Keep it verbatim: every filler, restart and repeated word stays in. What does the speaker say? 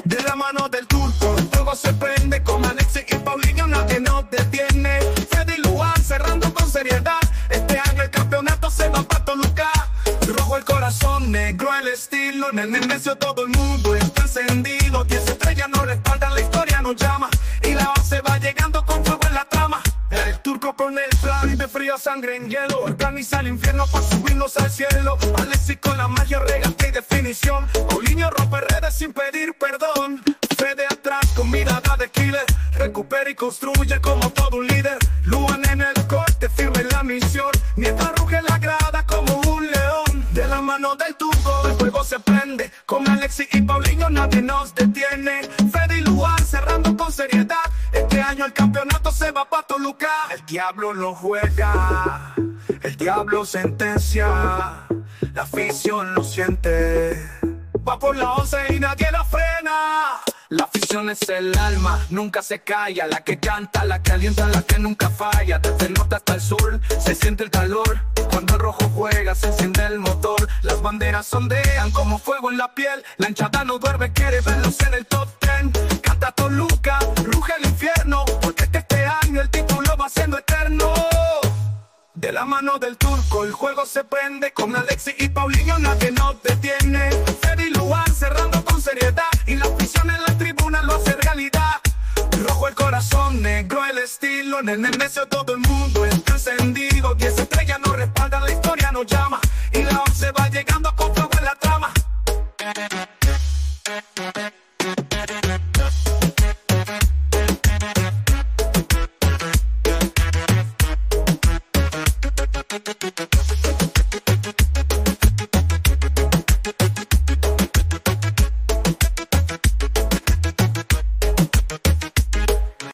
De la mano del turco, el juego se prende. Con Alexis y Paulinho nadie nos detiene. Fede y Luan cerrando con seriedad. Este año el campeonato se va para Toluca. Rojo el corazón, negro el estilo. En el Nemesio todo el mundo está encendido. Diez estrellas nos respaldan, la historia nos llama. Y la once va llegando con fuego en la trama. El turco con el plan y de frío sangre en hielo. Organiza el infierno para subirnos al cielo. Alexis con la magia, regate y definición. Paulinho rompe redes sin pedir perdón. Fede atrás con mirada de killer. Recupera y construye como todo un líder. Luan en el corte, firme en la misión. Nieta ruge en la grada como un león. De la mano del turco el juego se prende. Con Alexis y Paulinho nadie nos detiene. Fede y Luan cerrando con seriedad. Este año el campeonato se va para Toluca. El diablo no juega, el diablo sentencia. La afición lo siente. Va por la once y nadie la frena. La afición es el alma, nunca se calla. La que canta, la que alienta, la que nunca falla. Desde el norte hasta el sur se siente el calor. Cuando el rojo juega se enciende el motor. Las banderas ondean como fuego en la piel. La hinchada no duerme, quiere verlos en el top ten. Canta Toluca, ruge el infierno. Porque este año el título va siendo eterno. De la mano del turco el juego se prende. Con Alexis y Paulinho nadie nos detiene. Fede y Luan cerrando con seriedad. Y la afición en la tribuna lo hace realidad. Rojo el corazón, negro el estilo. En el Nemesio todo el mundo está encendido. Diez estrellas nos respaldan, la historia nos llama. Y la once va llegando con fuego en la trama.